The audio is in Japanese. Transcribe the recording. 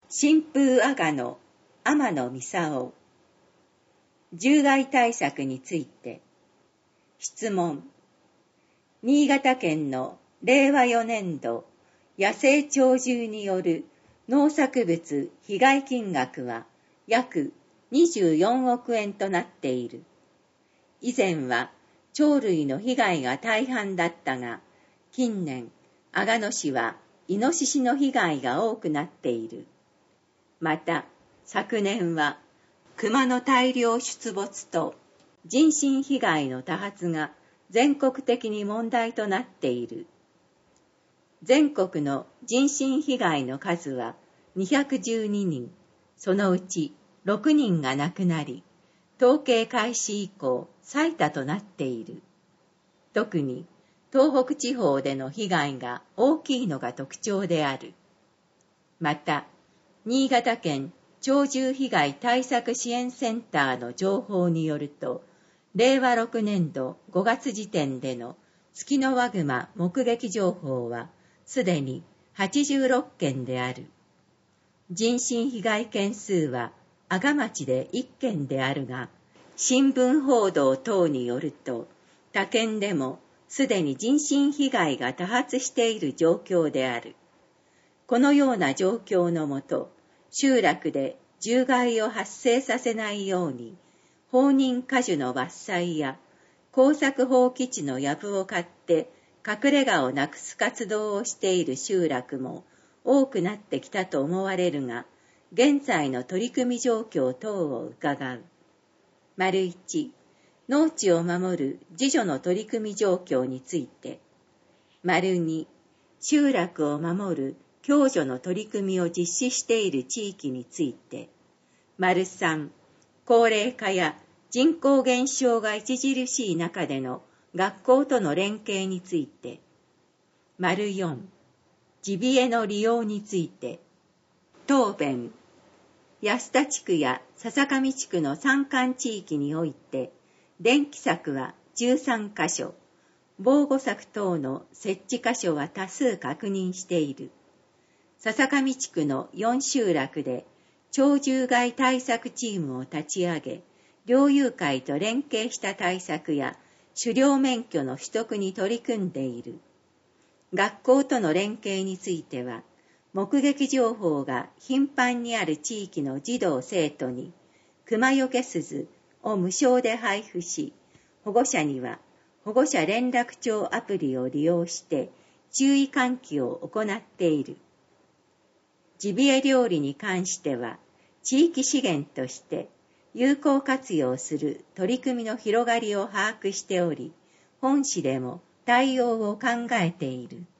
新風阿賀の天野操。獣害対策について。質問。新潟県の令和4年度野生鳥獣による農作物被害金額は約24億円となっている。以前は鳥類の被害が大半だったが、近年阿賀野市はイノシシの被害が多くなっている。また、昨年は熊の大量出没と人身被害の多発が全国的に問題となっている。全国の人身被害の数は212人、そのうち6人が亡くなり、統計開始以降最多となっている。特に東北地方での被害が大きいのが特徴である。また、新潟県鳥獣被害対策支援センターの情報によると、令和6年度5月時点でのツキノワグマ目撃情報はすでに86件である。人身被害件数は阿賀町で1件であるが、新聞報道等によると、他県でもすでに人身被害が多発している状況である。このような状況のもと、集落で獣害を発生させないように、放任果樹の伐採や耕作放棄地の藪を刈って隠れ家をなくす活動をしている集落も多くなってきたと思われるが、現在の取り組み状況等を伺う。1、農地を守る自助の取り組み状況について。2、集落を守る共助の取り組みを実施している地域について。3、高齢化や人口減少が著しい中での学校との連携について。4、ジビエの利用について。答弁。安田地区や笹上地区の山間地域において、電気柵は13カ所、防護柵等の設置箇所は多数確認している。笹上地区の4集落で鳥獣害対策チームを立ち上げ、猟友会と連携した対策や狩猟免許の取得に取り組んでいる。学校との連携については、目撃情報が頻繁にある地域の児童生徒に熊よけ鈴を無償で配布し、保護者には保護者連絡帳アプリを利用して注意喚起を行っている。ジビエ料理に関しては、地域資源として有効活用する取り組みの広がりを把握しており、本市でも対応を考えている。